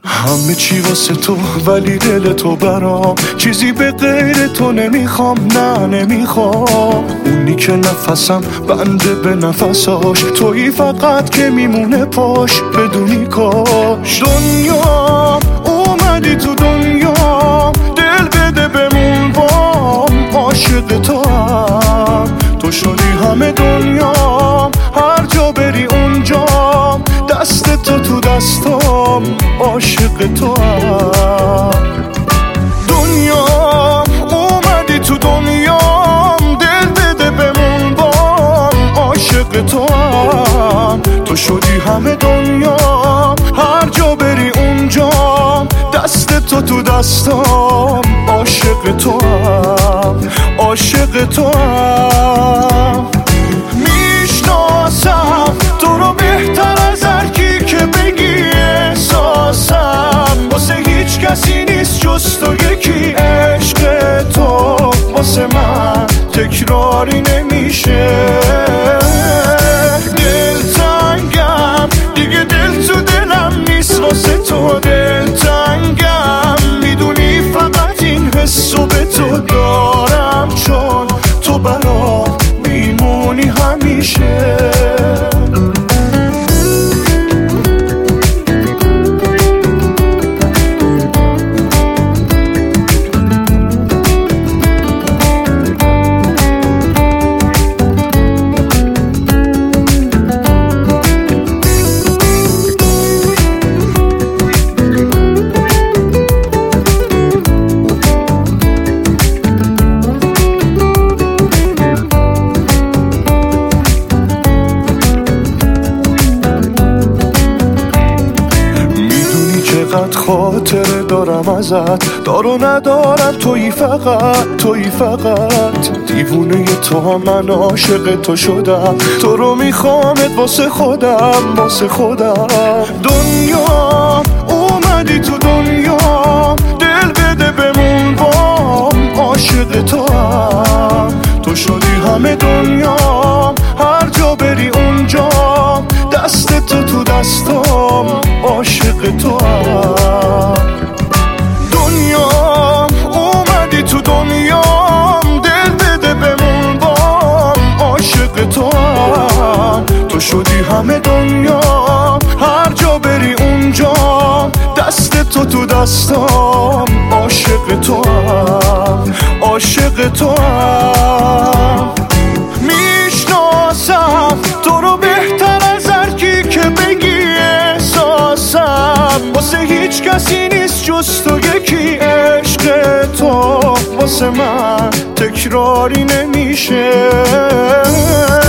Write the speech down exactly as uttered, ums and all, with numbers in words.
همه چی واسه تو ولی دل تو برام چیزی به غیر تو نمیخوام، نه نمیخوام. اونی که نفسم بنده به نفساش، تویی فقط که میمونه پاش بدونی کاش. دنیا اومدی تو دنیا، دل بده بمون بام، عاشق تو هم تو شدی همه دنیا، هر جا بری اونجام، دست تو تو دستام، عاشق تو هم. دنیا اومدی تو دنیام، دل بده بمون بام، عاشق تو هم تو شدی همه دنیا، هر جا بری اونجام، دست تو تو دستام، عاشق تو هم، عاشق تو هم. میشناسم تو رو بهتر از هر کی که بگی احساسم، واسه هیچ کسی نیست جز تو یکی. عشق تو واسه من تکراری نمیشه، دلتنگم دیگه دل تو دلم نیست واسه تو، دلتنگم میدونی فقط این حسو به تو دارم، چون تو برام میمونی همیشه. چقدر خاطره دارم ازت، دار و ندارم، تویی فقط تویی فقط. دیوونه تو هم من عاشق تو شدم، تو رو میخوامت واسه خودم واسه خودم. دنیا اومدی تو دنیا، دل بده بمون بام، عاشق تو هم تو شدی همه دنیا، هر جا بری اونجا، دست تو تو دستام، عاشق تو هم. دنیا اومدی تو دنیا، دل بده بمون بام، عاشق تو هم تو شدی همه دنیا، هر جا بری اونجا، دست تو تو دستام، عاشق تو هم، عاشق تو هم. میشناسم تو رو بهتر از هر کی که بگی احساسم، واسه هیچ کسی نیست جز تو یکی. عشق تو واسه من تکراری نمیشه،